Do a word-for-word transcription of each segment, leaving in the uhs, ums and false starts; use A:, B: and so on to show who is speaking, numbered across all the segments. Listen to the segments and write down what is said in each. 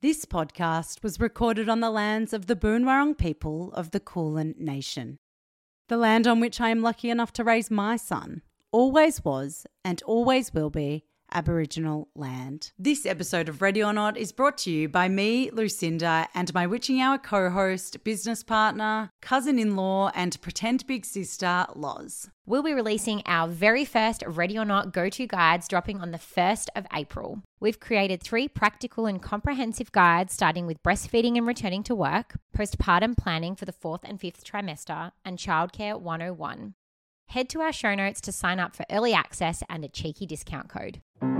A: This podcast was recorded on the lands of the Boonwurrung people of the Kulin Nation. The land on which I am lucky enough to raise my son always was and always will be Aboriginal land. This episode of Ready or Not is brought to you by me, Lucinda, and my Witching Hour co-host, business partner, cousin-in-law, and pretend big sister, Loz.
B: We'll be releasing our very first Ready or Not go-to guides dropping on the first of April. We've created three practical and comprehensive guides starting with breastfeeding and returning to work, postpartum planning for the fourth and fifth trimester, and childcare one oh one. Head to our show notes to sign up for early access and a cheeky discount code.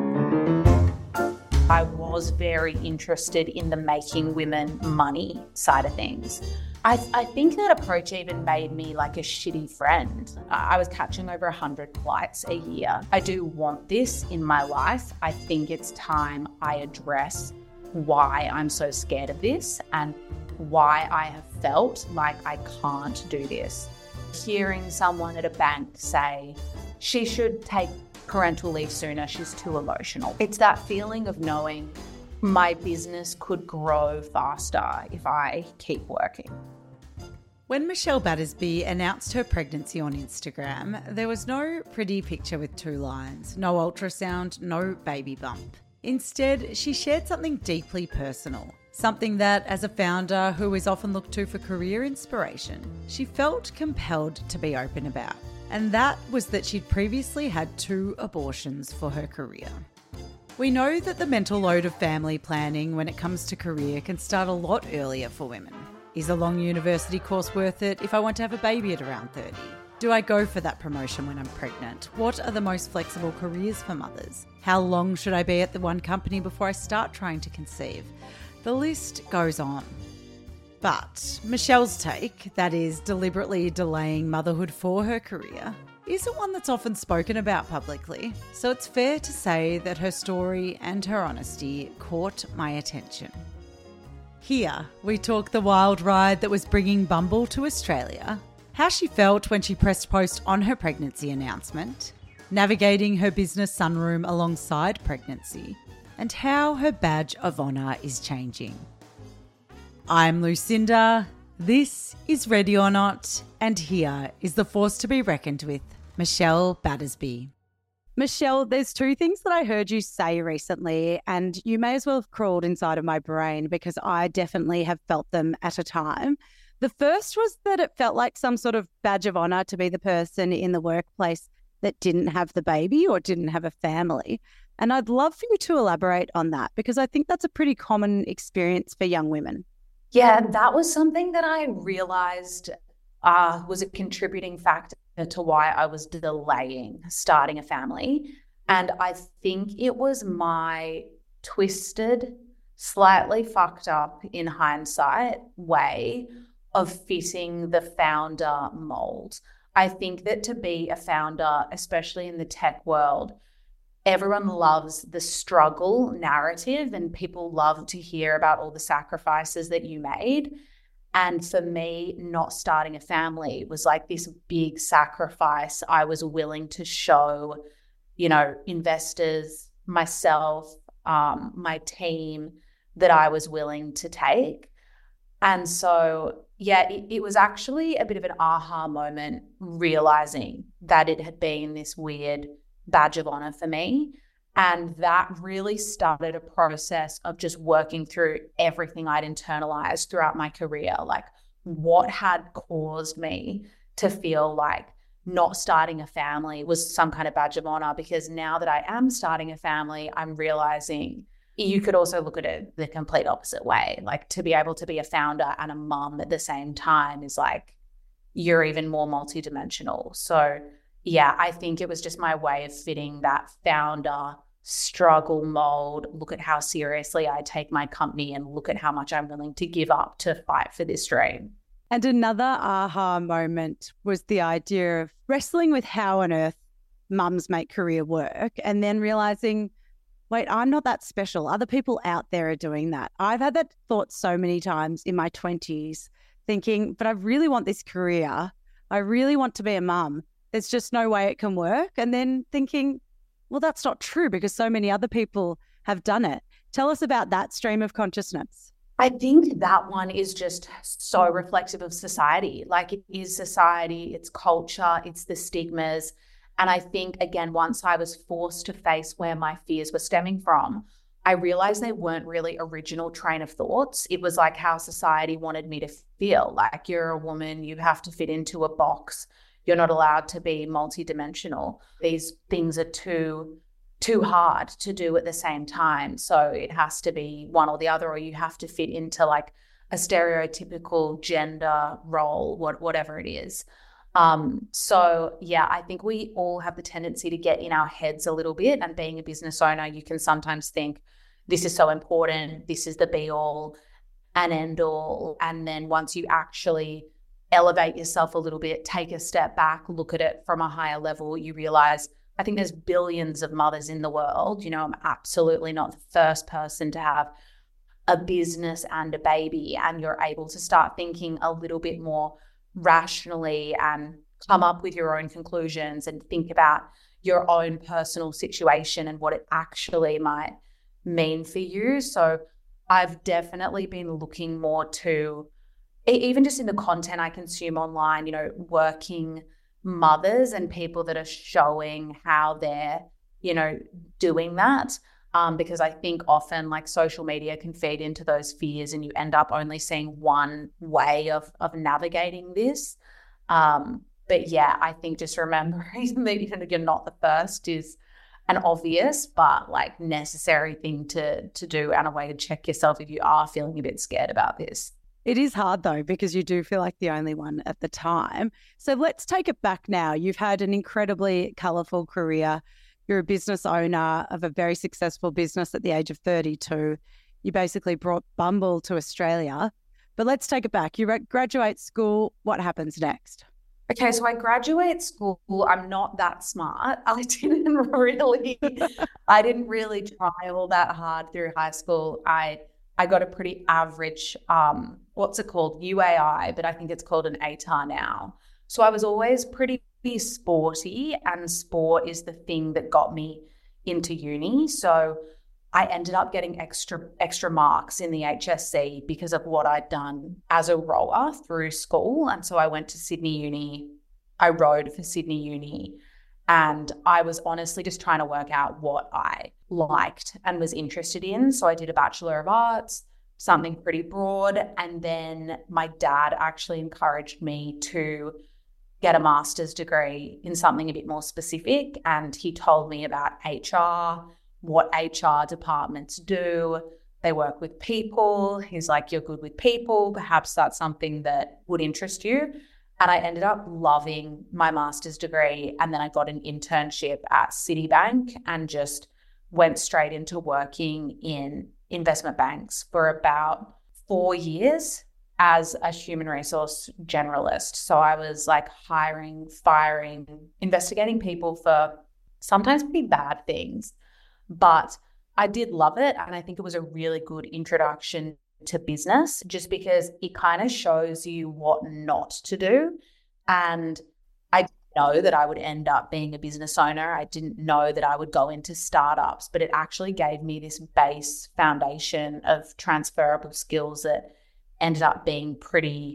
C: I was very interested in the making women money side of things. I, I think that approach even made me like a shitty friend. I was catching over one hundred flights a year. I do want this in my life. I think it's time I address why I'm so scared of this and why I have felt like I can't do this. Hearing someone at a bank say, she should take parental leave sooner, she's too emotional. It's that feeling of knowing my business could grow faster if I keep working.
A: When Michelle Battersby announced her pregnancy on Instagram, there was no pretty picture with two lines, no ultrasound, no baby bump. Instead, she shared something deeply personal, something that, as a founder who is often looked to for career inspiration, she felt compelled to be open about. And that was that she'd previously had two abortions for her career. We know that the mental load of family planning when it comes to career can start a lot earlier for women. Is a long university course worth it if I want to have a baby at around thirty? Do I go for that promotion when I'm pregnant? What are the most flexible careers for mothers? How long should I be at the one company before I start trying to conceive? The list goes on. But Michelle's take, that is deliberately delaying motherhood for her career, isn't one that's often spoken about publicly. So it's fair to say that her story and her honesty caught my attention. Here, we talk the wild ride that was bringing Bumble to Australia, how she felt when she pressed post on her pregnancy announcement, navigating her business sunroom alongside pregnancy, and how her badge of honour is changing. I'm Lucinda, this is Ready or Not, and here is the force to be reckoned with, Michelle Battersby.
D: Michelle, there's two things that I heard you say recently, and you may as well have crawled inside of my brain because I definitely have felt them at a time. The first was that it felt like some sort of badge of honour to be the person in the workplace that didn't have the baby or didn't have a family. And I'd love for you to elaborate on that because I think that's a pretty common experience for young women.
C: Yeah, that was something that I realised uh, was a contributing factor to why I was delaying starting a family. And I think it was my twisted, slightly fucked up in hindsight way of fitting the founder mold. I think that to be a founder, especially in the tech world, everyone loves the struggle narrative and people love to hear about all the sacrifices that you made. And for me, not starting a family was like this big sacrifice I was willing to show, you know, investors, myself, um, my team, that I was willing to take. And so, yeah, it, it was actually a bit of an aha moment realizing that it had been this weird badge of honor for me. And that really started a process of just working through everything I'd internalized throughout my career. Like what had caused me to feel like not starting a family was some kind of badge of honor, because now that I am starting a family, I'm realizing you could also look at it the complete opposite way. Like to be able to be a founder and a mum at the same time is like, you're even more multidimensional. So yeah, I think it was just my way of fitting that founder struggle mold. Look at how seriously I take my company and look at how much I'm willing to give up to fight for this dream.
D: And another aha moment was the idea of wrestling with how on earth mums make career work and then realizing, wait, I'm not that special. Other people out there are doing that. I've had that thought so many times in my twenties thinking, but I really want this career. I really want to be a mum. There's just no way it can work. And then thinking, well, that's not true because so many other people have done it. Tell us about that stream of consciousness.
C: I think that one is just so reflective of society. Like, it is society, it's culture, it's the stigmas. And I think, again, once I was forced to face where my fears were stemming from, I realized they weren't really original train of thoughts. It was like how society wanted me to feel. Like, you're a woman, you have to fit into a box. You're not allowed to be multidimensional. These things are too too hard to do at the same time. So it has to be one or the other, or you have to fit into like a stereotypical gender role, what, whatever it is. Um, so yeah, I think we all have the tendency to get in our heads a little bit, and being a business owner, you can sometimes think this is so important, this is the be all and end all. And then once you actually elevate yourself a little bit, take a step back, look at it from a higher level, you realize, I think there's billions of mothers in the world. You know, I'm absolutely not the first person to have a business and a baby, and you're able to start thinking a little bit more rationally and come up with your own conclusions and think about your own personal situation and what it actually might mean for you. So I've definitely been looking more to, even just in the content I consume online, you know, working mothers and people that are showing how they're, you know, doing that. Um, because I think often like social media can feed into those fears, and you end up only seeing one way of of navigating this. Um, but yeah, I think just remembering that you're not the first is an obvious but like necessary thing to to do, and a way to check yourself if you are feeling a bit scared about this.
D: It is hard though, because you do feel like the only one at the time. So let's take it back now. You've had an incredibly colourful career. You're a business owner of a very successful business at the age of thirty-two. You basically brought Bumble to Australia. But let's take it back. You graduate school. What happens next?
C: Okay, so I graduate school. I'm not that smart. I didn't really, I didn't really try all that hard through high school. I I got a pretty average, um, what's it called? U A I, but I think it's called an A T A R now. So I was always pretty sporty, and sport is the thing that got me into uni. So I ended up getting extra extra marks in the H S C because of what I'd done as a rower through school. And so I went to Sydney Uni. I rowed for Sydney Uni. And I was honestly just trying to work out what I liked and was interested in. So I did a Bachelor of Arts, something pretty broad. And then my dad actually encouraged me to get a master's degree in something a bit more specific. And he told me about H R, what H R departments do. They work with people. He's like, you're good with people. Perhaps that's something that would interest you. And I ended up loving my master's degree. And then I got an internship at Citibank and just went straight into working in investment banks for about four years as a human resource generalist. So I was like hiring, firing, investigating people for sometimes pretty bad things. But I did love it. And I think it was a really good introduction to business, just because it kind of shows you what not to do. And I didn't know that I would end up being a business owner. I didn't know that I would go into startups, but it actually gave me this base foundation of transferable skills that ended up being pretty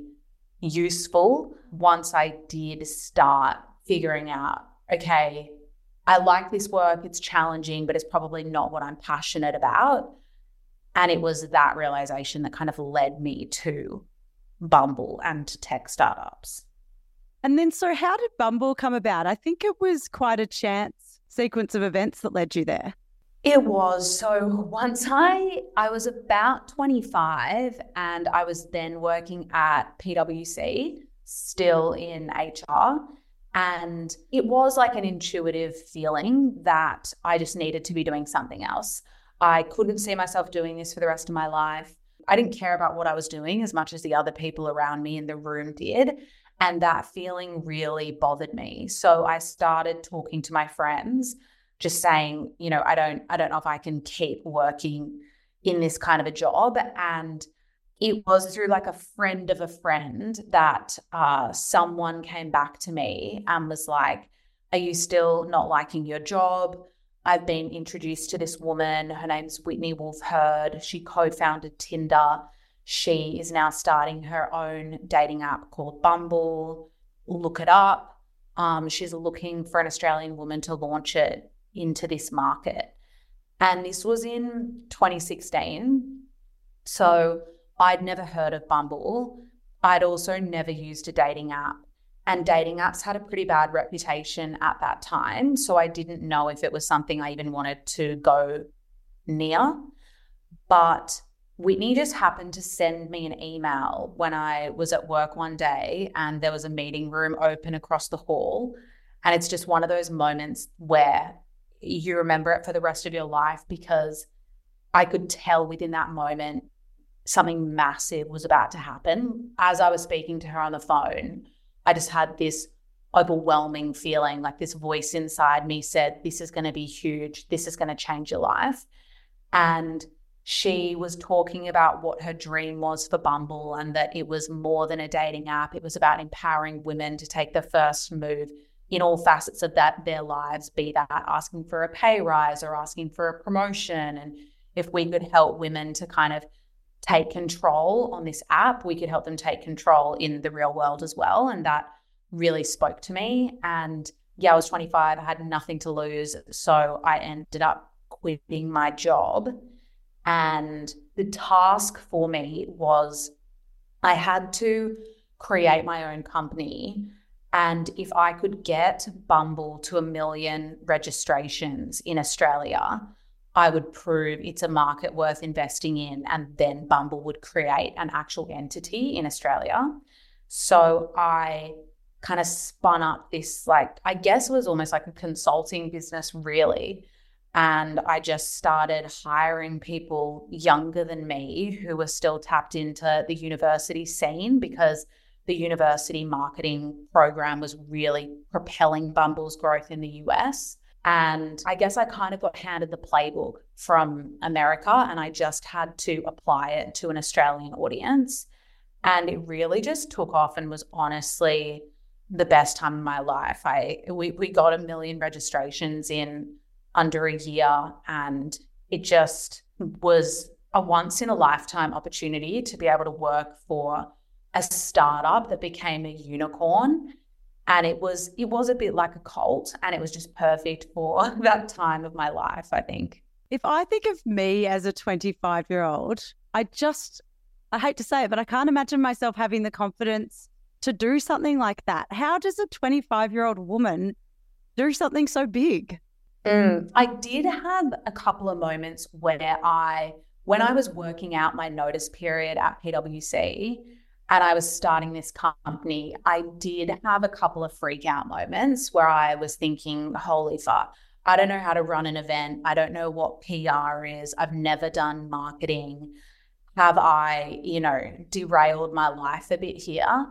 C: useful once I did start figuring out, okay, I like this work, it's challenging, but it's probably not what I'm passionate about. And it was that realization that kind of led me to Bumble and to tech startups.
D: And then, so how did Bumble come about? I think it was quite a chance sequence of events that led you there.
C: It was. So once I, I was about twenty-five, and I was then working at P W C, still in H R. And it was like an intuitive feeling that I just needed to be doing something else. I couldn't see myself doing this for the rest of my life. I didn't care about what I was doing as much as the other people around me in the room did. And that feeling really bothered me. So I started talking to my friends, just saying, you know, I don't, I don't know if I can keep working in this kind of a job. And it was through like a friend of a friend that uh, someone came back to me and was like, are you still not liking your job? I've been introduced to this woman. Her name's Whitney Wolfe Herd. She co-founded Tinder. She is now starting her own dating app called Bumble. Look it up. Um, she's looking for an Australian woman to launch it into this market. And this was in twenty sixteen. So I'd never heard of Bumble. I'd also never used a dating app. And dating apps had a pretty bad reputation at that time. So I didn't know if it was something I even wanted to go near. But Whitney just happened to send me an email when I was at work one day and there was a meeting room open across the hall. And it's just one of those moments where you remember it for the rest of your life, because I could tell within that moment something massive was about to happen. As I was speaking to her on the phone, I just had this overwhelming feeling, like this voice inside me said, this is going to be huge. This is going to change your life. And she was talking about what her dream was for Bumble and that it was more than a dating app. It was about empowering women to take the first move in all facets of that their lives, be that asking for a pay rise or asking for a promotion. And if we could help women to kind of take control on this app, we could help them take control in the real world as well. And that really spoke to me. And yeah, I was twenty-five, I had nothing to lose. So I ended up quitting my job. And the task for me was I had to create my own company. And if I could get Bumble to a million registrations in Australia, I would prove it's a market worth investing in, and then Bumble would create an actual entity in Australia. So I kind of spun up this, like, I guess it was almost like a consulting business really. And I just started hiring people younger than me who were still tapped into the university scene, because the university marketing program was really propelling Bumble's growth in the U S. And I guess I kind of got handed the playbook from America, and I just had to apply it to an Australian audience. And it really just took off and was honestly the best time of my life. I we, we got a million registrations in under a year, and it just was a once in a lifetime opportunity to be able to work for a startup that became a unicorn. And it was it was a bit like a cult, and it was just perfect for that time of my life, I think.
D: If I think of me as a twenty-five-year-old, I just, I hate to say it, but I can't imagine myself having the confidence to do something like that. How does a twenty-five-year-old woman do something so big?
C: Mm. I did have a couple of moments where I, when I was working out my notice period at P W C, and I was starting this company, I did have a couple of freak out moments where I was thinking, holy fuck, I don't know how to run an event. I don't know what P R is. I've never done marketing. Have I, you know, derailed my life a bit here?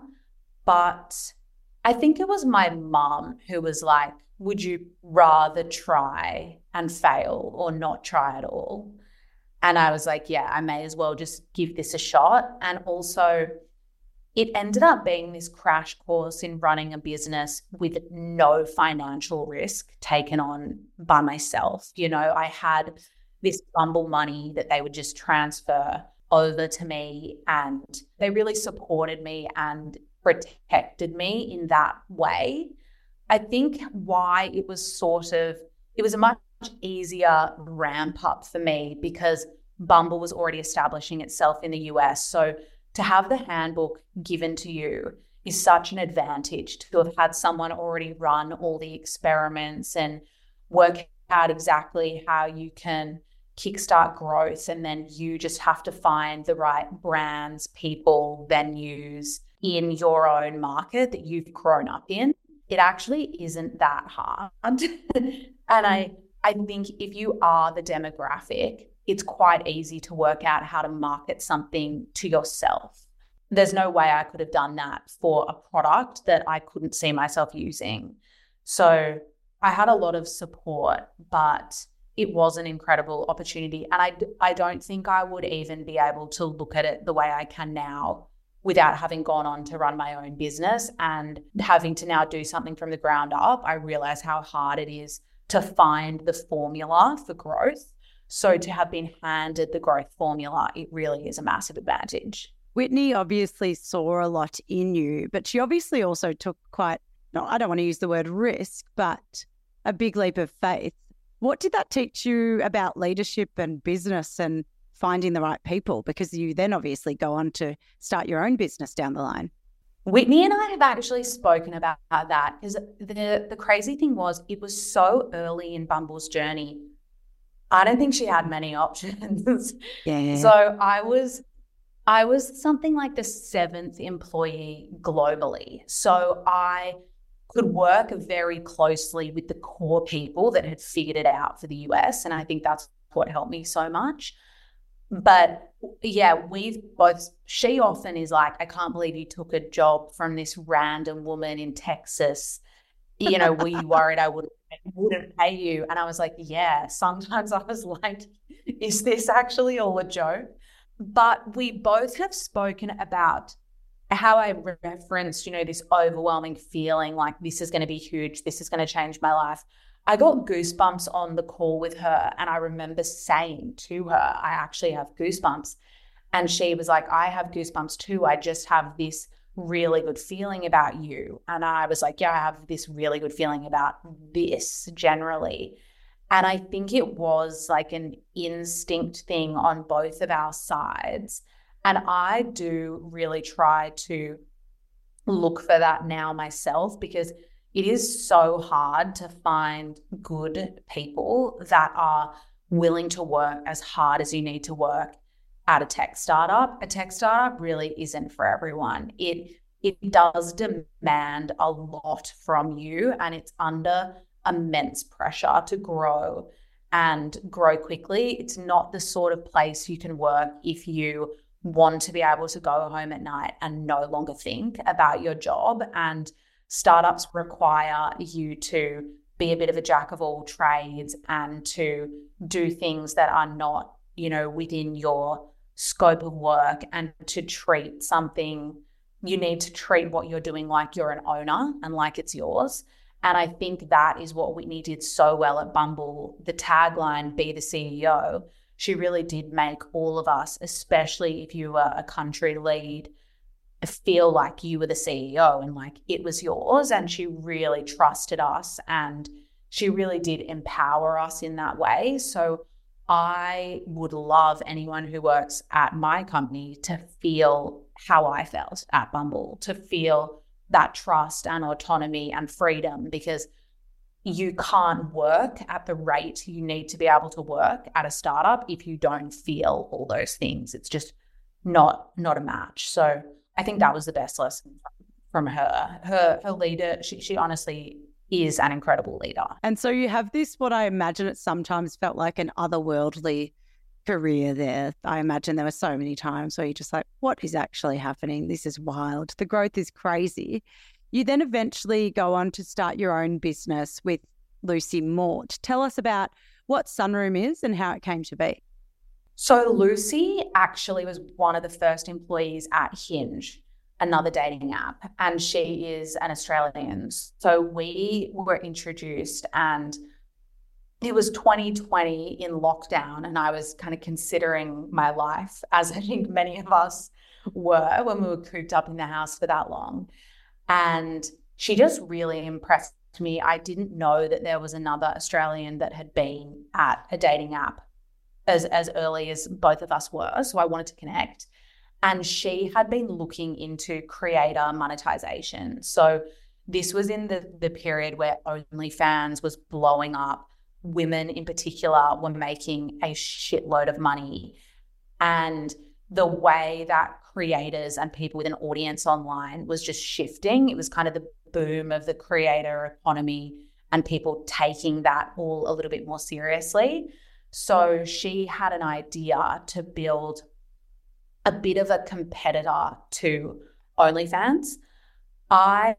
C: But I think it was my mum who was like, would you rather try and fail or not try at all? And I was like, yeah, I may as well just give this a shot. And also, it ended up being this crash course in running a business with no financial risk taken on by myself. You know, I had this Bumble money that they would just transfer over to me, and they really supported me and protected me in that way. I think why it was sort of, it was a much easier ramp up for me because Bumble was already establishing itself in the U S. So to have the handbook given to you is such an advantage, to have had someone already run all the experiments and work out exactly how you can kickstart growth. And then you just have to find the right brands, people, venues in your own market that you've grown up in. It actually isn't that hard. And I, I think if you are the demographic, it's quite easy to work out how to market something to yourself. There's no way I could have done that for a product that I couldn't see myself using. So I had a lot of support, but it was an incredible opportunity. And I, I don't think I would even be able to look at it the way I can now without having gone on to run my own business and having to now do something from the ground up. I realize how hard it is to find the formula for growth. So to have been handed the growth formula, it really is a massive advantage.
D: Whitney obviously saw a lot in you, but she obviously also took quite, no, I don't want to use the word risk, but a big leap of faith. What did that teach you about leadership and business and finding the right people? Because you then obviously go on to start your own business down the line.
C: Whitney and I have actually spoken about that, because the, the crazy thing was it was so early in Bumble's journey. I don't think she had many options.
D: Yeah.
C: So I was I was something like the seventh employee globally. So I could work very closely with the core people that had figured it out for the U S. And I think that's what helped me so much. But yeah, we've both, she often is like, I can't believe you took a job from this random woman in Texas. You know, were you worried I wouldn't, wouldn't pay you? And I was like, yeah, sometimes I was like, is this actually all a joke? But we both have spoken about how I referenced, you know, this overwhelming feeling like this is going to be huge. This is going to change my life. I got goosebumps on the call with her. And I remember saying to her, I actually have goosebumps. And she was like, I have goosebumps too. I just have this really good feeling about you. And I was like, yeah, I have this really good feeling about this generally. And I think it was like an instinct thing on both of our sides. And I do really try to look for that now myself, because it is so hard to find good people that are willing to work as hard as you need to work at a tech startup. A tech startup really isn't for everyone. It it does demand a lot from you, and it's under immense pressure to grow and grow quickly. It's not the sort of place you can work if you want to be able to go home at night and no longer think about your job. And startups require you to be a bit of a jack of all trades and to do things that are not, you know, within your scope of work, and to treat something, you need to treat what you're doing like you're an owner and like it's yours. And I think that is what Whitney did so well at Bumble. The tagline, be the C E O, she really did make all of us, especially if you were a country lead, feel like you were the C E O and like it was yours. And she really trusted us, and she really did empower us in that way. So I would love anyone who works at my company to feel how I felt at Bumble, to feel that trust and autonomy and freedom, because you can't work at the rate you need to be able to work at a startup if you don't feel all those things. It's just not not a match. So I think that was the best lesson from her. Her her leader, she, she honestly is an incredible leader.
D: And so you have this, what I imagine it sometimes felt like an otherworldly career there. I imagine there were so many times where you're just like, what is actually happening? This is wild. The growth is crazy. You then eventually go on to start your own business with Lucy Mort. Tell us about what Sunroom is and how it came to be.
C: So Lucy actually was one of the first employees at Hinge, another dating app, and she is an Australian. So we were introduced, and it was twenty twenty in lockdown, and I was kind of considering my life, as I think many of us were when we were cooped up in the house for that long. And she just really impressed me. I didn't know that there was another Australian that had been at a dating app as, as early as both of us were. So I wanted to connect. And she had been looking into creator monetization. So this was in the, the period where OnlyFans was blowing up. Women in particular were making a shitload of money. And the way that creators and people with an audience online was just shifting. It was kind of the boom of the creator economy and people taking that all a little bit more seriously. So she had an idea to build a bit of a competitor to OnlyFans. I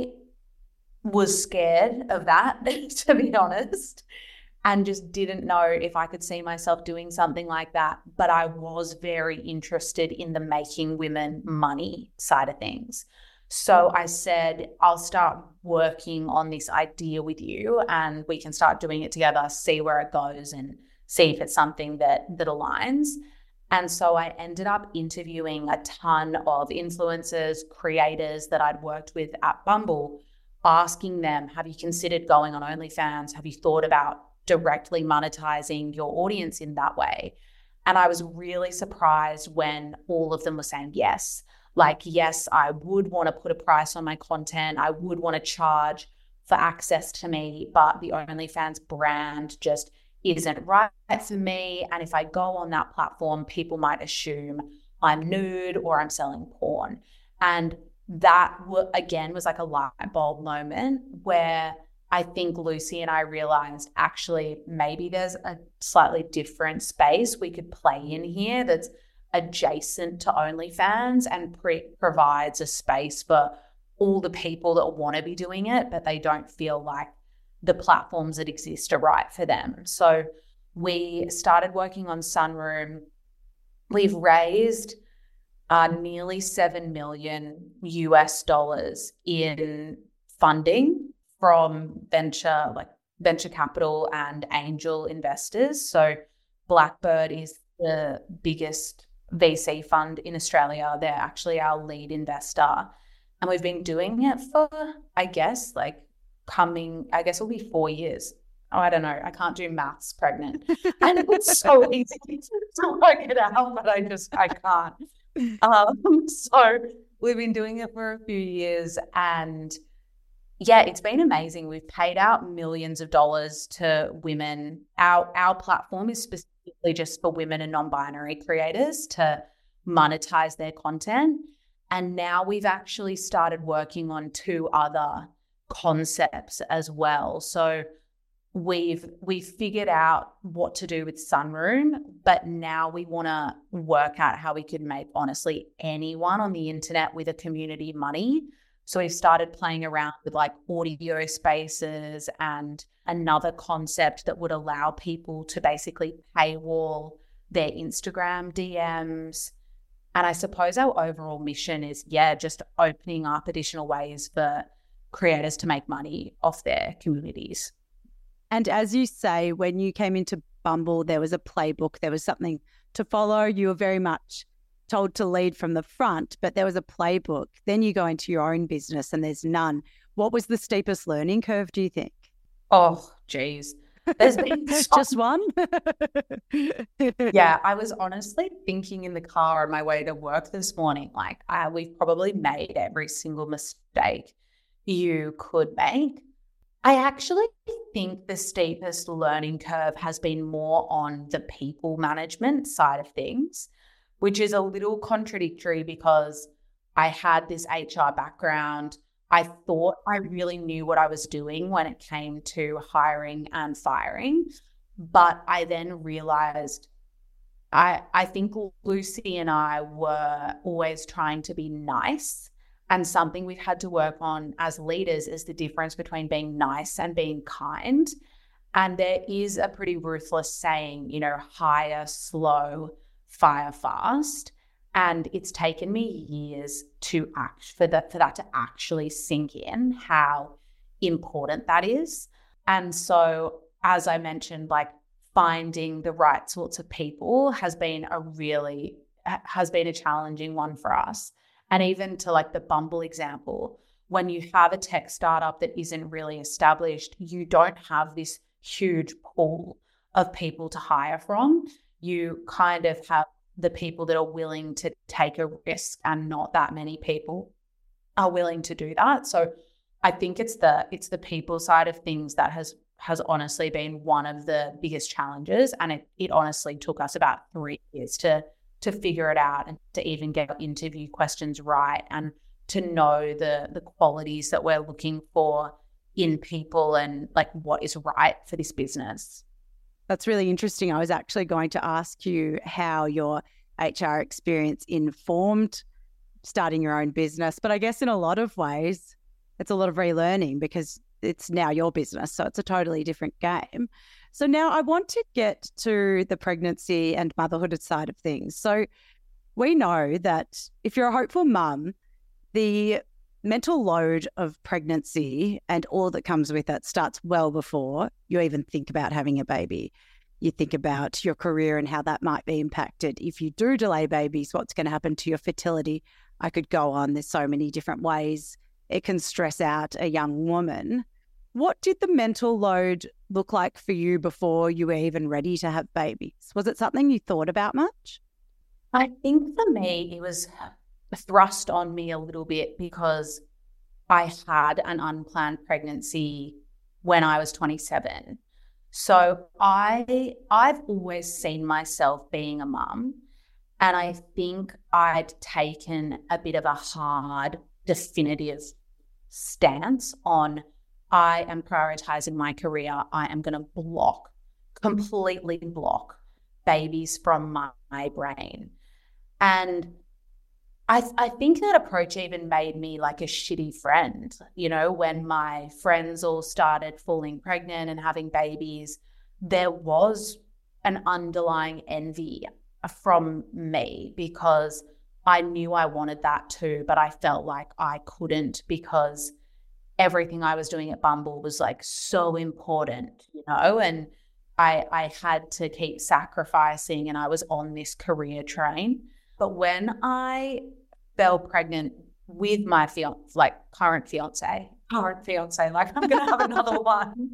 C: was scared of that, to be honest, and just didn't know if I could see myself doing something like that. But I was very interested in the making women money side of things. So I said, I'll start working on this idea with you and we can start doing it together, see where it goes and see if it's something that that aligns. And so I ended up interviewing a ton of influencers, creators that I'd worked with at Bumble, asking them, have you considered going on OnlyFans? Have you thought about directly monetizing your audience in that way? And I was really surprised when all of them were saying yes. Like, yes, I would want to put a price on my content. I would want to charge for access to me, but the OnlyFans brand just isn't right for me. And if I go on that platform, people might assume I'm nude or I'm selling porn. And that, again, was like a light bulb moment where I think Lucy and I realized actually maybe there's a slightly different space we could play in here that's adjacent to OnlyFans and pre- provides a space for all the people that want to be doing it, but they don't feel like the platforms that exist are right for them. So we started working on Sunroom. We've raised uh, nearly seven million U S dollars in funding from venture, like venture capital and angel investors. So Blackbird is the biggest V C fund in Australia. They're actually our lead investor. And we've been doing it for, I guess, like coming, I guess it'll be four years. Oh, I don't know. I can't do maths pregnant. And it's so easy to work it out, but I just, I can't. Um, so we've been doing it for a few years and yeah, it's been amazing. We've paid out millions of dollars to women. Our, our platform is specific just for women and non-binary creators to monetize their content. And now we've actually started working on two other concepts as well. So we've we've figured out what to do with Sunroom, but now we want to work out how we could make honestly anyone on the internet with a community money. So we've started playing around with like audio spaces and another concept that would allow people to basically paywall their Instagram D Ms. And I suppose our overall mission is, yeah, just opening up additional ways for creators to make money off their communities.
D: And as you say, when you came into Bumble, there was a playbook, there was something to follow. You were very much told to lead from the front, but there was a playbook. Then you go into your own business and there's none. What was the steepest learning curve, do you think?
C: Oh, geez. There's been
D: so- just one?
C: Yeah, I was honestly thinking in the car on my way to work this morning, like uh, we've probably made every single mistake you could make. I actually think the steepest learning curve has been more on the people management side of things, which is a little contradictory because I had this H R background. I thought I really knew what I was doing when it came to hiring and firing, but I then realized I, I think Lucy and I were always trying to be nice. And something we've had to work on as leaders is the difference between being nice and being kind. And there is a pretty ruthless saying, you know, hire slow, fire fast. And it's taken me years to act for that, for that to actually sink in how important that is. And so, as I mentioned, like finding the right sorts of people has been a really, has been a challenging one for us. And even to like the Bumble example, when you have a tech startup that isn't really established, you don't have this huge pool of people to hire from. You kind of have the people that are willing to take a risk, and not that many people are willing to do that. So I think it's the it's the people side of things that has has honestly been one of the biggest challenges. And it it honestly took us about three years to to figure it out and to even get interview questions right and to know the the qualities that we're looking for in people and like what is right for this business.
D: That's really interesting. I was actually going to ask you how your H R experience informed starting your own business, but I guess in a lot of ways, it's a lot of relearning because it's now your business. So it's a totally different game. So now I want to get to the pregnancy and motherhood side of things. So we know that if you're a hopeful mum, the mental load of pregnancy and all that comes with it starts well before you even think about having a baby. You think about your career and how that might be impacted. If you do delay babies, what's going to happen to your fertility? I could go on. There's so many different ways it can stress out a young woman. What did the mental load look like for you before you were even ready to have babies? Was it something you thought about much?
C: I think for me, it was thrust on me a little bit because I had an unplanned pregnancy when I was twenty-seven. So I, I've always seen myself being a mum, and I think I'd taken a bit of a hard, definitive stance on I am prioritizing my career. I am going to block, completely block babies from my, my brain. And I, I think that approach even made me like a shitty friend. You know, when my friends all started falling pregnant and having babies, there was an underlying envy from me because I knew I wanted that too, but I felt like I couldn't because everything I was doing at Bumble was like so important, you know, and I I had to keep sacrificing, and I was on this career train. But when I fell pregnant with my fiance, like current fiance, current fiance, like I'm going to have another one.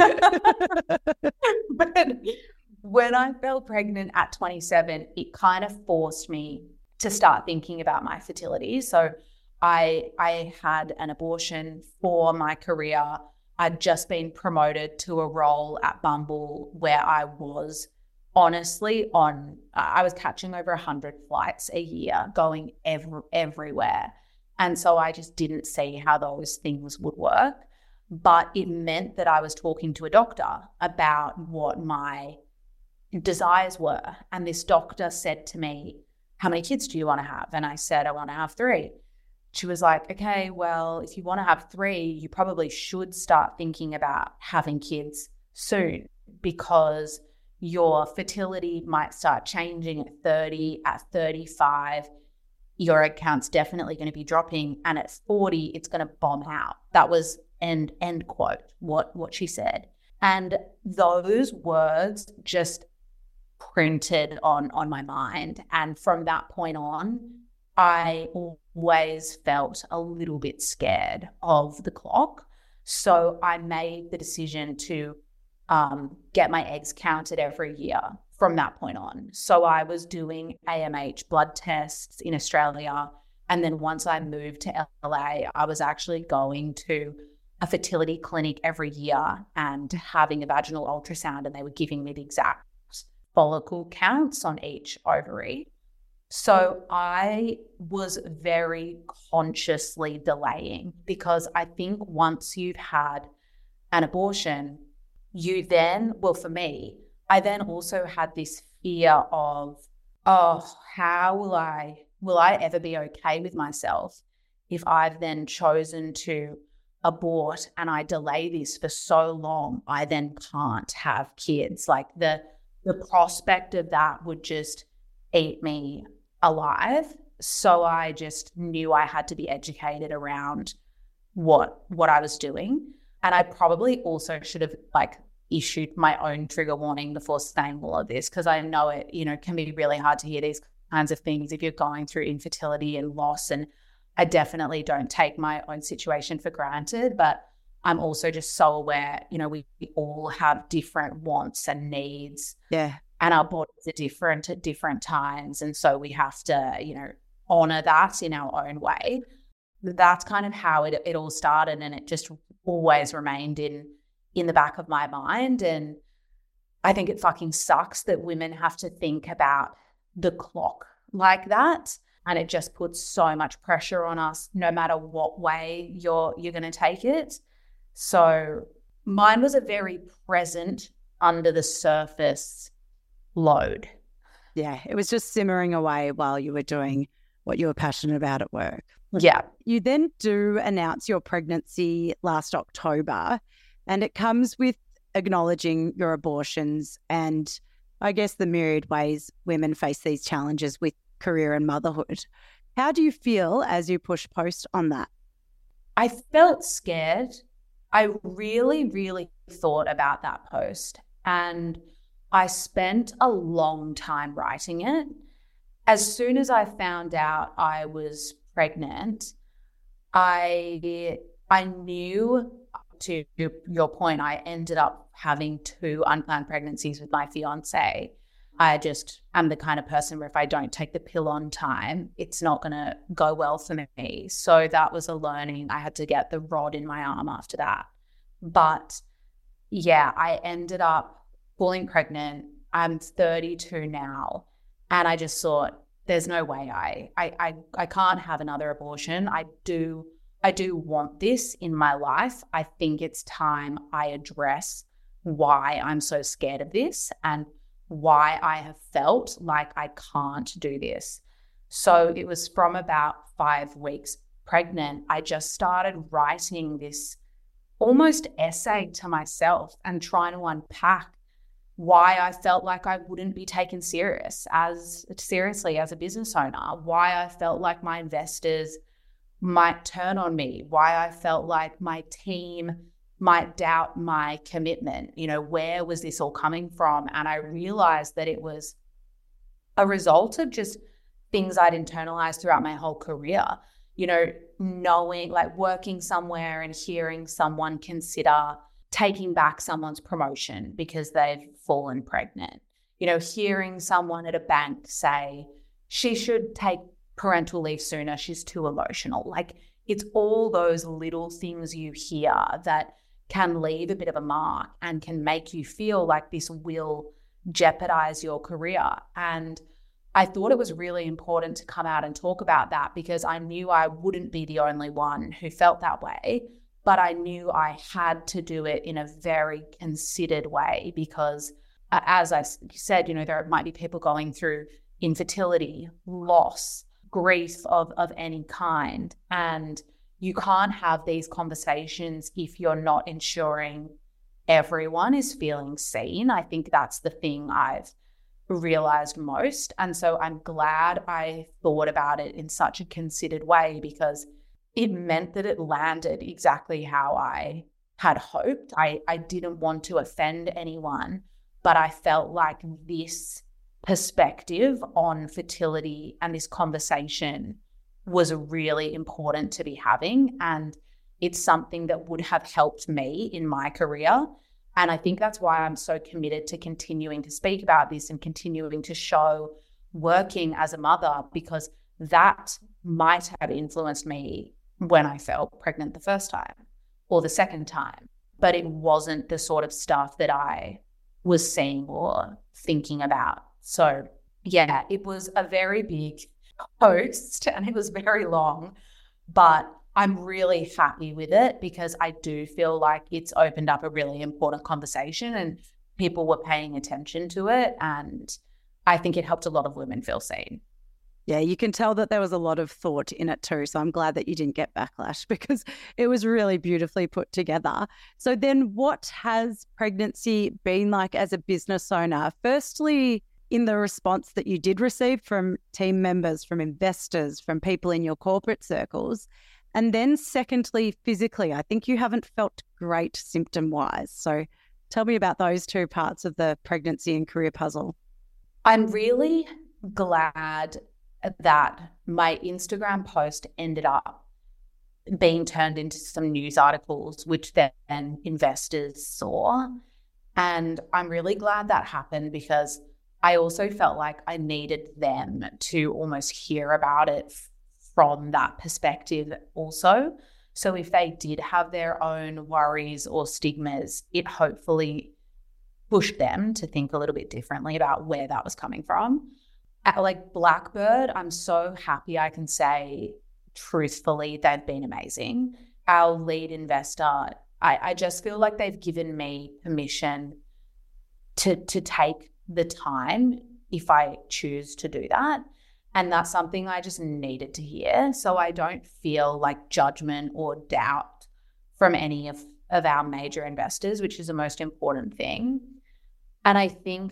C: But when I fell pregnant at twenty-seven, it kind of forced me to start thinking about my fertility. So I I had an abortion for my career. I'd just been promoted to a role at Bumble where I was honestly on, I was catching over one hundred flights a year going every, everywhere. And so I just didn't see how those things would work. But it meant that I was talking to a doctor about what my desires were. And this doctor said to me, how many kids do you want to have? And I said, I want to have three. She was like, okay, well, if you want to have three, you probably should start thinking about having kids soon because your fertility might start changing at thirty, at thirty-five. Your account's definitely going to be dropping. And at forty, it's going to bomb out. That was end, end quote, what, what she said. And those words just printed on, on my mind. And from that point on, I always felt a little bit scared of the clock. So I made the decision to um, get my eggs counted every year from that point on. So I was doing A M H blood tests in Australia. And then once I moved to L A, I was actually going to a fertility clinic every year and having a vaginal ultrasound, and they were giving me the exact follicle counts on each ovary. So I was very consciously delaying because I think once you've had an abortion, you then, well, for me, I then also had this fear of, oh, how will I, will I ever be okay with myself if I've then chosen to abort and I delay this for so long, I then can't have kids. Like the, the prospect of that would just eat me alive. So I just knew I had to be educated around what what I was doing. And I probably also should have like issued my own trigger warning before saying all of this, because I know it, you know, can be really hard to hear these kinds of things if you're going through infertility and loss. And I definitely don't take my own situation for granted, but I'm also just so aware, you know, we, we all have different wants and needs.
D: Yeah.
C: And our bodies are different at different times. And so we have to, you know, honor that in our own way. That's kind of how it, it all started. And it just always remained in, in the back of my mind. And I think it fucking sucks that women have to think about the clock like that. And it just puts so much pressure on us, no matter what way you're, you're going to take it. So mine was a very present, under the surface load.
D: Yeah, it was just simmering away while you were doing what you were passionate about at work.
C: Yeah.
D: You then do announce your pregnancy last October, and it comes with acknowledging your abortions and I guess the myriad ways women face these challenges with career and motherhood. How do you feel as you push post on that?
C: I felt scared. I really, really thought about that post, and I spent a long time writing it. As soon as I found out I was pregnant, I I knew, to your point, I ended up having two unplanned pregnancies with my fiance. I just am the kind of person where if I don't take the pill on time, it's not going to go well for me. So that was a learning. I had to get the rod in my arm after that. But yeah, I ended up falling pregnant. I'm thirty-two now. And I just thought, there's no way I, I, I, I can't have another abortion. I do, I do want this in my life. I think it's time I address why I'm so scared of this and why I have felt like I can't do this. So it was from about five weeks pregnant, I just started writing this almost essay to myself and trying to unpack why I felt like I wouldn't be taken serious as seriously as a business owner, why I felt like my investors might turn on me, why I felt like my team might doubt my commitment. You know, where was this all coming from? And I realized that it was a result of just things I'd internalized throughout my whole career. You know, knowing, like working somewhere and hearing someone consider taking back someone's promotion because they've fallen pregnant. You know, hearing someone at a bank say, she should take parental leave sooner, she's too emotional. Like, it's all those little things you hear that can leave a bit of a mark and can make you feel like this will jeopardize your career. And I thought it was really important to come out and talk about that because I knew I wouldn't be the only one who felt that way, but I knew I had to do it in a very considered way because, uh, as I said, you know, there might be people going through infertility, loss, grief of, of any kind, and you can't have these conversations if you're not ensuring everyone is feeling seen. I think that's the thing I've realized most. And so I'm glad I thought about it in such a considered way because it meant that it landed exactly how I had hoped. I, I didn't want to offend anyone, but I felt like this perspective on fertility and this conversation was really important to be having. And it's something that would have helped me in my career. And I think that's why I'm so committed to continuing to speak about this and continuing to show working as a mother, because that might have influenced me when I felt pregnant the first time or the second time. But it wasn't the sort of stuff that I was seeing or thinking about. So yeah, it was a very big post and it was very long, but I'm really happy with it because I do feel like it's opened up a really important conversation and people were paying attention to it. And I think it helped a lot of women feel seen.
D: Yeah, you can tell that there was a lot of thought in it too. So I'm glad that you didn't get backlash because it was really beautifully put together. So then what has pregnancy been like as a business owner? Firstly, in the response that you did receive from team members, from investors, from people in your corporate circles. And then secondly, physically, I think you haven't felt great symptom-wise. So tell me about those two parts of the pregnancy and career puzzle.
C: I'm really glad that my Instagram post ended up being turned into some news articles, which then investors saw. And I'm really glad that happened because I also felt like I needed them to almost hear about it from that perspective also. So if they did have their own worries or stigmas, it hopefully pushed them to think a little bit differently about where that was coming from. At like Blackbird, I'm so happy I can say truthfully they've been amazing. Our lead investor, I, I just feel like they've given me permission to, to take the time if I choose to do that. And that's something I just needed to hear. So I don't feel like judgment or doubt from any of, of our major investors, which is the most important thing. And I think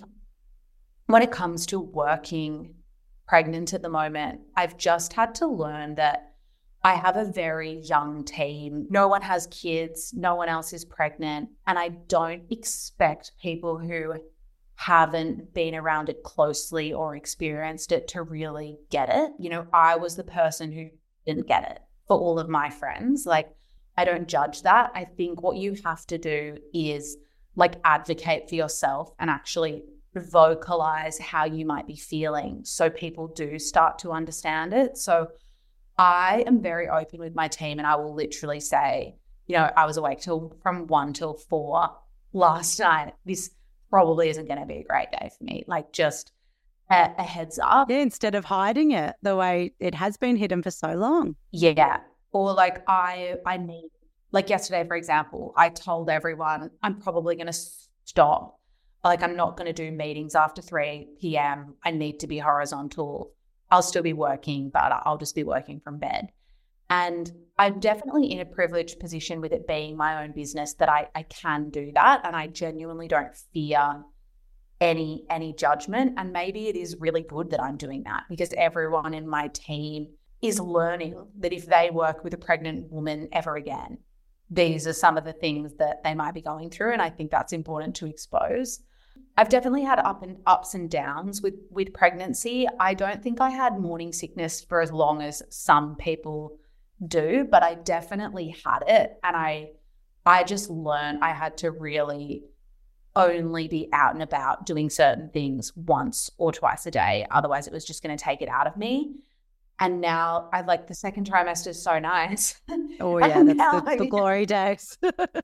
C: when it comes to working pregnant at the moment, I've just had to learn that I have a very young team. No one has kids. No one else is pregnant. And I don't expect people who haven't been around it closely or experienced it to really get it. You know, I was the person who didn't get it for all of my friends. Like, I don't judge that. I think what you have to do is like advocate for yourself and actually vocalize how you might be feeling so people do start to understand it. So I am very open with my team, and I will literally say, you know, I was awake till from one till four last night. This probably isn't going to be a great day for me. Like, just a, a heads up.
D: Yeah, instead of hiding it the way it has been hidden for so long.
C: Yeah. Or like I, I need, like yesterday, for example, I told everyone I'm probably going to stop. Like, I'm not going to do meetings after three p.m. I need to be horizontal. I'll still be working, but I'll just be working from bed. And I'm definitely in a privileged position with it being my own business that I, I can do that. And I genuinely don't fear any, any judgment. And maybe it is really good that I'm doing that, because everyone in my team is learning that if they work with a pregnant woman ever again, these are some of the things that they might be going through. And I think that's important to expose. I've definitely had up and ups and downs with, with pregnancy. I don't think I had morning sickness for as long as some people do, but I definitely had it. And I, I just learned I had to really only be out and about doing certain things once or twice a day. Otherwise, it was just going to take it out of me. And now I like the second trimester is so nice.
D: Oh yeah, that's the, the glory days.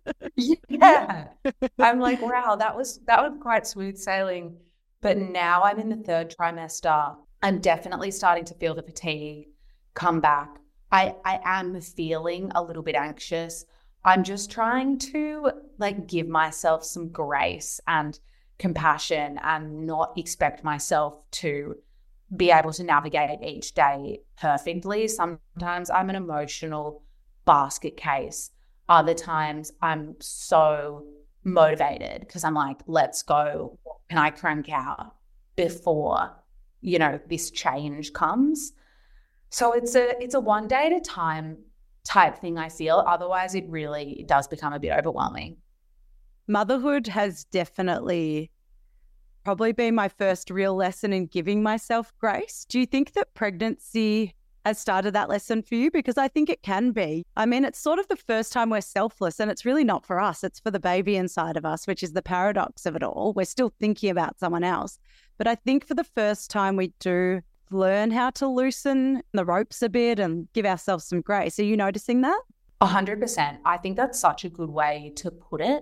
C: Yeah. I'm like, wow, that was that was quite smooth sailing. But now I'm in the third trimester. I'm definitely starting to feel the fatigue come back. I, I am feeling a little bit anxious. I'm just trying to like give myself some grace and compassion and not expect myself to be able to navigate each day perfectly. Sometimes I'm an emotional basket case. Other times I'm so motivated because I'm like, let's go. What can I crank out before, you know, this change comes? So it's a it's a one day at a time type thing, I feel. Otherwise, it really it does become a bit overwhelming.
D: Motherhood has definitely probably been my first real lesson in giving myself grace. Do you think that pregnancy has started that lesson for you? Because I think it can be. I mean, it's sort of the first time we're selfless, and it's really not for us. It's for the baby inside of us, which is the paradox of it all. We're still thinking about someone else. But I think for the first time we do learn how to loosen the ropes a bit and give ourselves some grace. Are you noticing that?
C: A hundred percent. I think that's such a good way to put it.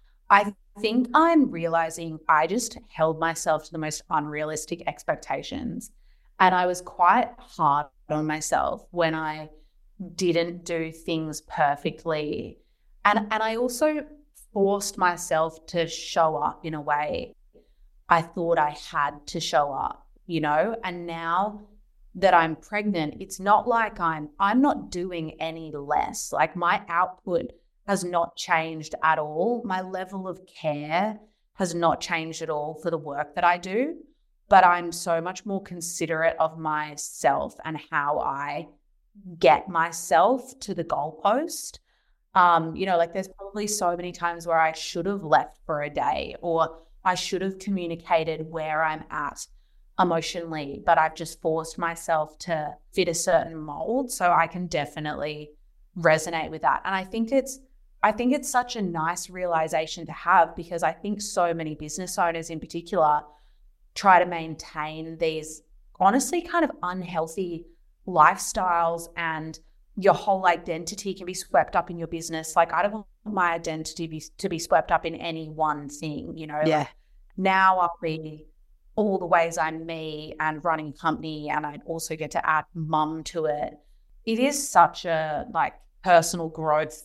C: I think I'm realizing I just held myself to the most unrealistic expectations. And I was quite hard on myself when I didn't do things perfectly. And, and I also forced myself to show up in a way I thought I had to show up, you know? And now that I'm pregnant, it's not like I'm, I'm not doing any less. Like, my output has not changed at all. My level of care has not changed at all for the work that I do, but I'm so much more considerate of myself and how I get myself to the goalpost. Um, you know, like there's probably so many times where I should have left for a day, or I should have communicated where I'm at emotionally, but I've just forced myself to fit a certain mold. So I can definitely resonate with that. And I think it's I think it's such a nice realization to have, because I think so many business owners in particular try to maintain these honestly kind of unhealthy lifestyles, and your whole identity can be swept up in your business. Like, I don't want my identity be, to be swept up in any one thing, you know?
D: Yeah.
C: Like, now I'll be all the ways I'm me and running a company, and I'd also get to add mum to it. It is such a like personal growth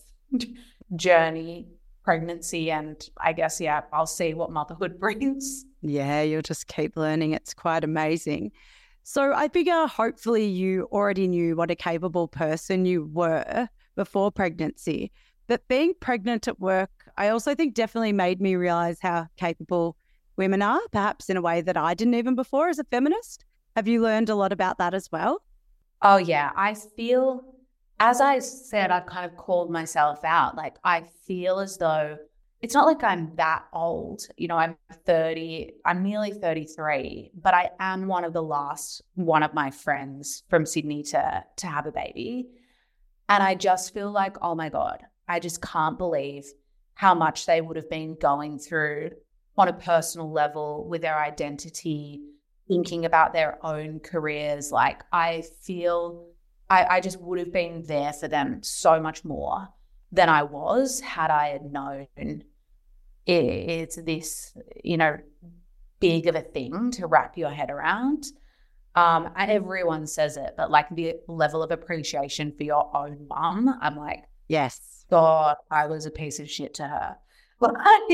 C: journey, pregnancy, and I guess, yeah, I'll see what motherhood brings.
D: Yeah, you'll just keep learning. It's quite amazing. So I figure hopefully you already knew what a capable person you were before pregnancy. But being pregnant at work, I also think definitely made me realize how capable women are, perhaps in a way that I didn't even before as a feminist. Have you learned a lot about that as well?
C: Oh, yeah. I feel as I said, I've kind of called myself out. Like, I feel as though it's not like I'm that old. You know, I'm thirty, I'm nearly thirty-three, but I am one of the last one of my friends from Sydney to, to have a baby. And I just feel like, oh my God, I just can't believe how much they would have been going through on a personal level with their identity, thinking about their own careers. Like, I feel I, I just would have been there for them so much more than I was had I had known it, it's this, you know, big of a thing to wrap your head around. Um, everyone says it, but like the level of appreciation for your own mum, I'm like,
D: yes,
C: God, I was a piece of shit to her. Like,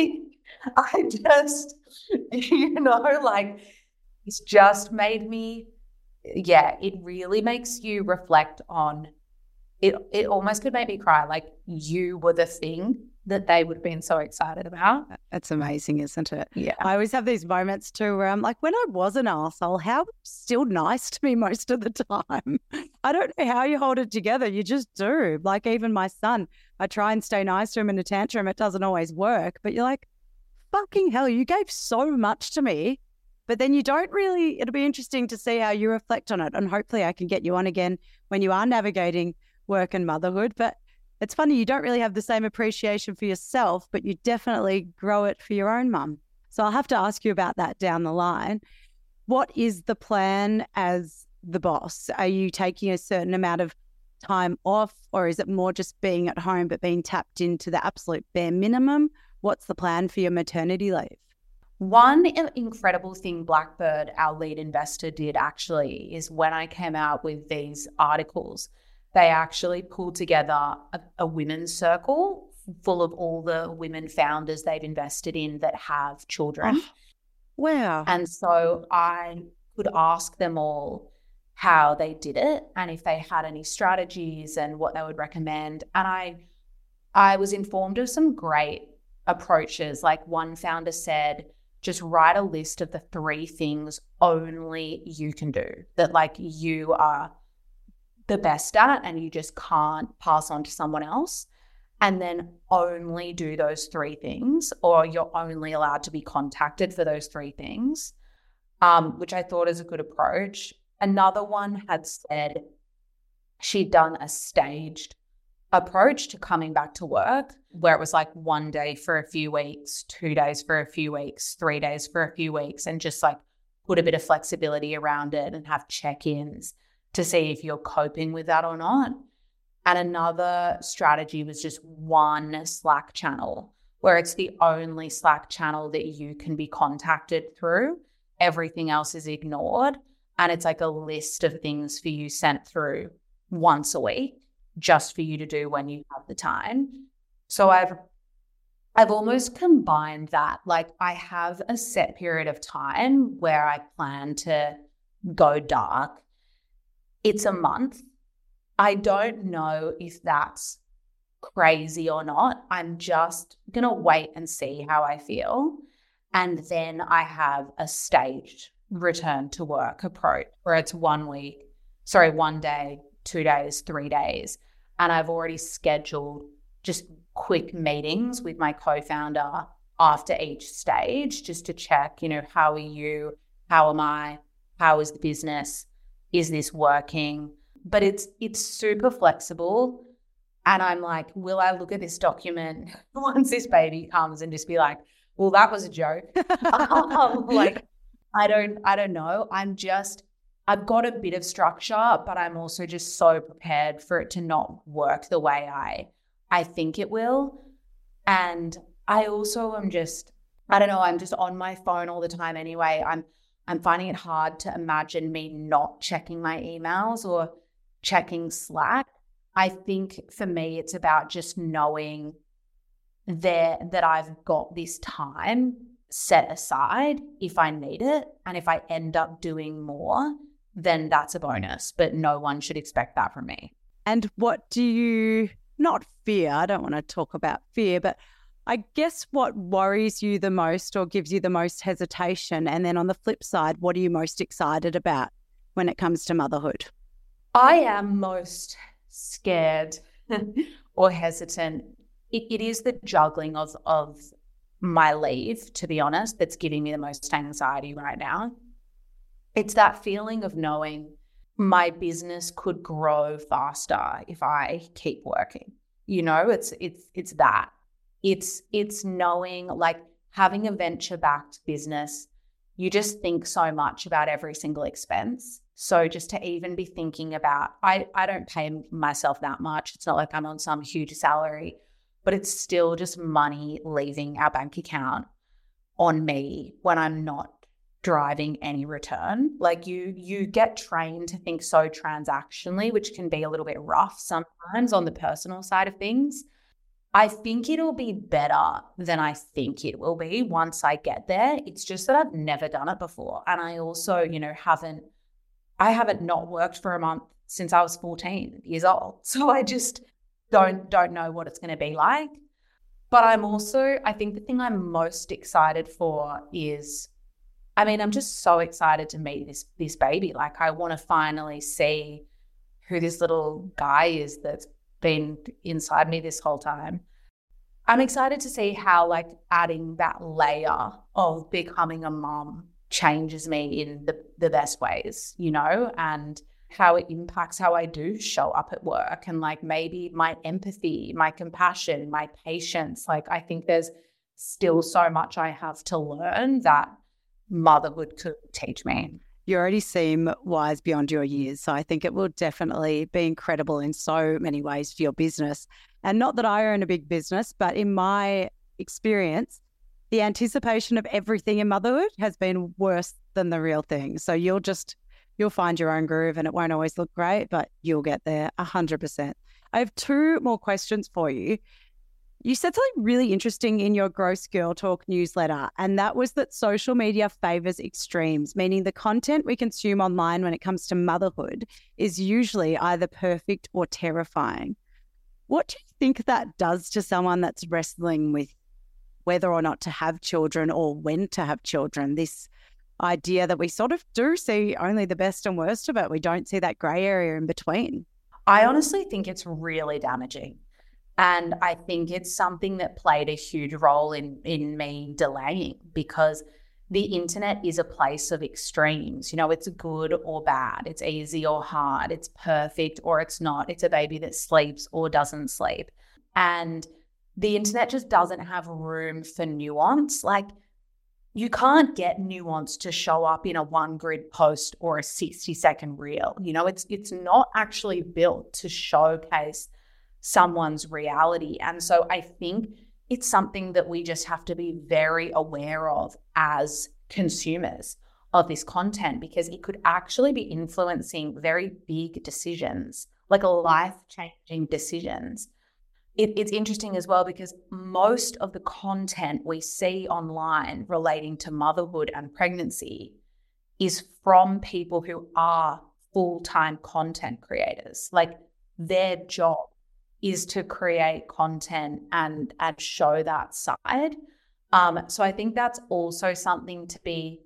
C: I just, you know, like, it's just made me, yeah, it really makes you reflect on it. It almost could make me cry. Like, you were the thing that they would have been so excited about.
D: That's amazing, isn't it?
C: Yeah.
D: I always have these moments too where I'm like, when I was an arsehole, how still nice to me most of the time. I don't know how you hold it together. You just do. Like, even my son, I try and stay nice to him in a tantrum. It doesn't always work, but you're like, fucking hell, you gave so much to me. But then you don't really, it'll be interesting to see how you reflect on it. And hopefully I can get you on again when you are navigating work and motherhood. But it's funny, you don't really have the same appreciation for yourself, but you definitely grow it for your own mum. So I'll have to ask you about that down the line. What is the plan as the boss? Are you taking a certain amount of time off, or is it more just being at home but being tapped into the absolute bare minimum? What's the plan for your maternity leave?
C: One incredible thing Blackbird, our lead investor, did actually is when I came out with these articles, they actually pulled together a, a women's circle full of all the women founders they've invested in that have children.
D: Oh, wow.
C: And so I could ask them all how they did it and if they had any strategies and what they would recommend. And I, I was informed of some great approaches. Like, one founder said, just write a list of the three things only you can do that, like, you are the best at and you just can't pass on to someone else, and then only do those three things, or you're only allowed to be contacted for those three things, um, which I thought is a good approach. Another one had said she'd done a staged approach to coming back to work, where it was like one day for a few weeks, two days for a few weeks, three days for a few weeks, and just like put a bit of flexibility around it and have check-ins to see if you're coping with that or not. And another strategy was just one Slack channel, where it's the only Slack channel that you can be contacted through. Everything else is ignored. And it's like a list of things for you sent through once a week, just for you to do when you have the time. So I've I've almost combined that. Like, I have a set period of time where I plan to go dark. It's a month. I don't know if that's crazy or not. I'm just going to wait and see how I feel. And then I have a staged return to work approach where it's one week, sorry, one day, two days, three days. And I've already scheduled just quick meetings with my co-founder after each stage just to check, you know, how are you? How am I? How is the business? Is this working? But it's it's super flexible. And I'm like, will I look at this document once this baby comes and just be like, well, that was a joke? um, like, I don't, I don't know. I'm just, I've got a bit of structure, but I'm also just so prepared for it to not work the way I, I think it will. And I also am just, I don't know, I'm just on my phone all the time anyway. I'm, I'm finding it hard to imagine me not checking my emails or checking Slack. I think for me, it's about just knowing there that I've got this time set aside if I need it. And if I end up doing more, then that's a bonus. But no one should expect that from me.
D: And what do you not fear? I don't want to talk about fear, but I guess what worries you the most or gives you the most hesitation? And then on the flip side, what are you most excited about when it comes to motherhood?
C: I am most scared or hesitant, it, it is the juggling of, of my leave, to be honest, that's giving me the most anxiety right now. It's that feeling of knowing my business could grow faster if I keep working. You know, it's it's it's that. It's it's knowing, like, having a venture-backed business, you just think so much about every single expense. So just to even be thinking about, I, I don't pay myself that much. It's not like I'm on some huge salary, but it's still just money leaving our bank account on me when I'm not driving any return. Like you, you get trained to think so transactionally, which can be a little bit rough sometimes on the personal side of things. I think it'll be better than I think it will be once I get there. It's just that I've never done it before. And I also, you know, haven't, I haven't not worked for a month since I was fourteen years old. So I just don't, don't know what it's going to be like. But I'm also, I think the thing I'm most excited for is, I mean, I'm just so excited to meet this this baby. Like, I want to finally see who this little guy is that's been inside me this whole time. I'm excited to see how, like, adding that layer of becoming a mom changes me in the, the best ways, you know, and how it impacts how I do show up at work, and, like, maybe my empathy, my compassion, my patience. Like, I think there's still so much I have to learn that motherhood could teach me.
D: You already seem wise beyond your years, so I think it will definitely be incredible in so many ways for your business. And not that I own a big business, but in my experience, the anticipation of everything in motherhood has been worse than the real thing. So you'll just, you'll find your own groove, and it won't always look great, but you'll get there one hundred percent. I have two more questions for you. You said something really interesting in your Gross Girl Talk newsletter, and that was that social media favors extremes, meaning the content we consume online when it comes to motherhood is usually either perfect or terrifying. What do you think that does to someone that's wrestling with whether or not to have children or when to have children? This idea that we sort of do see only the best and worst of it. We don't see that grey area in between.
C: I honestly think it's really damaging. And I think it's something that played a huge role in, in me delaying, because the internet is a place of extremes. You know, it's good or bad. It's easy or hard. It's perfect or it's not. It's a baby that sleeps or doesn't sleep. And the internet just doesn't have room for nuance. Like, you can't get nuance to show up in a one grid post or a sixty second reel. You know, it's it's not actually built to showcase someone's reality. And so I think it's something that we just have to be very aware of as consumers of this content, because it could actually be influencing very big decisions, like life-changing decisions. It, it's interesting as well, because most of the content we see online relating to motherhood and pregnancy is from people who are full-time content creators. Like, their job is to create content and, and show that side. Um, so I think that's also something to be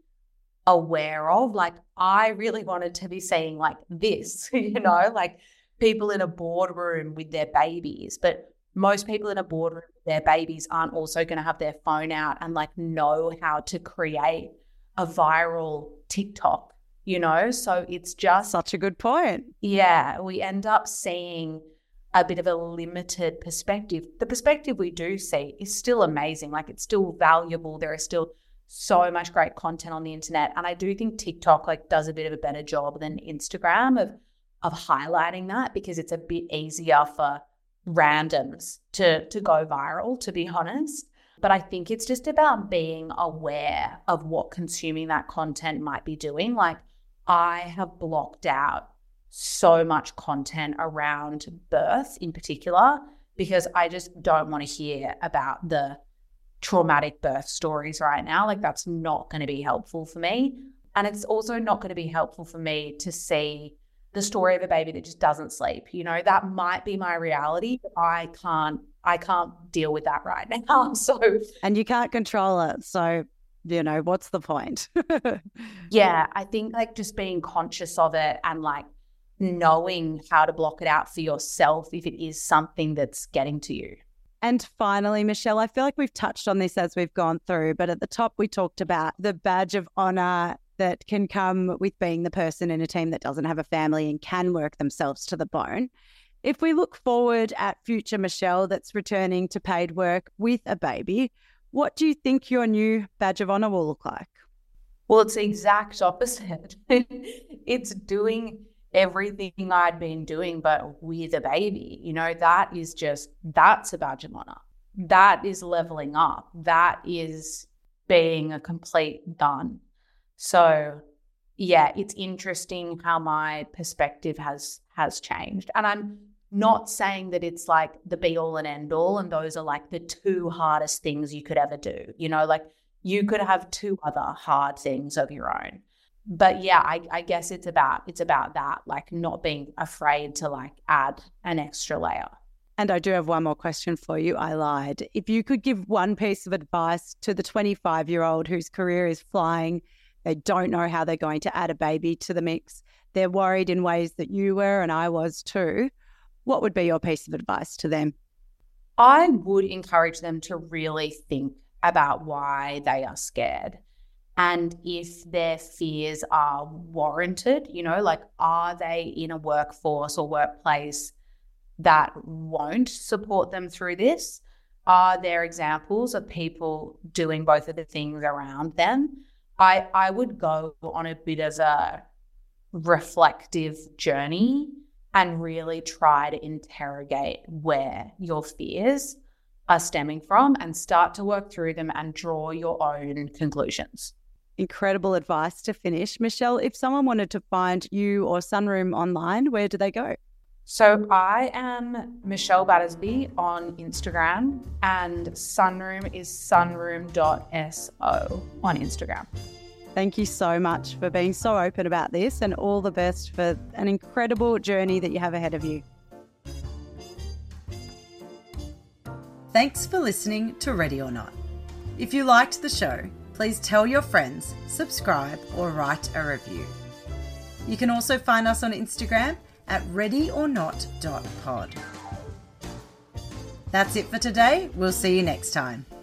C: aware of. Like, I really wanted to be seeing like this, you know, like people in a boardroom with their babies, but most people in a boardroom with their babies aren't also going to have their phone out and like know how to create a viral TikTok, you know? So it's just
D: such a good point.
C: Yeah, we end up seeing a bit of a limited perspective. The perspective we do see is still amazing. Like, it's still valuable. There is still so much great content on the internet. And I do think TikTok like does a bit of a better job than Instagram of, of highlighting that, because it's a bit easier for randoms to, to go viral, to be honest. But I think it's just about being aware of what consuming that content might be doing. Like, I have blocked out so much content around birth in particular, because I just don't want to hear about the traumatic birth stories right now. Like, that's not going to be helpful for me. And it's also not going to be helpful for me to see the story of a baby that just doesn't sleep. You know, that might be my reality, but I can't, I can't deal with that right now. So,
D: and you can't control it. So, you know, what's the point?
C: Yeah, I think like just being conscious of it and like knowing how to block it out for yourself if it is something that's getting to you.
D: And finally, Michelle, I feel like we've touched on this as we've gone through, but at the top we talked about the badge of honour that can come with being the person in a team that doesn't have a family and can work themselves to the bone. If we look forward at future Michelle that's returning to paid work with a baby, what do you think your new badge of honour will look like?
C: Well, it's the exact opposite. It's doing everything I'd been doing, but with a baby. You know, that is just, that's a badge of honor. That is leveling up. That is being a complete done. So yeah, it's interesting how my perspective has, has changed. And I'm not saying that it's like the be all and end all, and those are like the two hardest things you could ever do. You know, like you could have two other hard things of your own. But yeah, I, I guess it's about it's about that, like not being afraid to like add an extra layer.
D: And I do have one more question for you. I lied. If you could give one piece of advice to the twenty-five-year-old whose career is flying, they don't know how they're going to add a baby to the mix, they're worried in ways that you were and I was too, what would be your piece of advice to them?
C: I would encourage them to really think about why they are scared. And if their fears are warranted, you know, like are they in a workforce or workplace that won't support them through this? Are there examples of people doing both of the things around them? I, I would go on a bit of a reflective journey and really try to interrogate where your fears are stemming from and start to work through them and draw your own conclusions.
D: Incredible advice to finish. Michelle, if someone wanted to find you or Sunroom online, where do they go?
C: So I am Michelle Battersby on Instagram, and Sunroom is sunroom dot so on Instagram.
D: Thank you so much for being so open about this, and all the best for an incredible journey that you have ahead of you.
A: Thanks for listening to Ready or Not. If you liked the show, please tell your friends, subscribe, or write a review. You can also find us on Instagram at ready or not dot pod. That's it for today. We'll see you next time.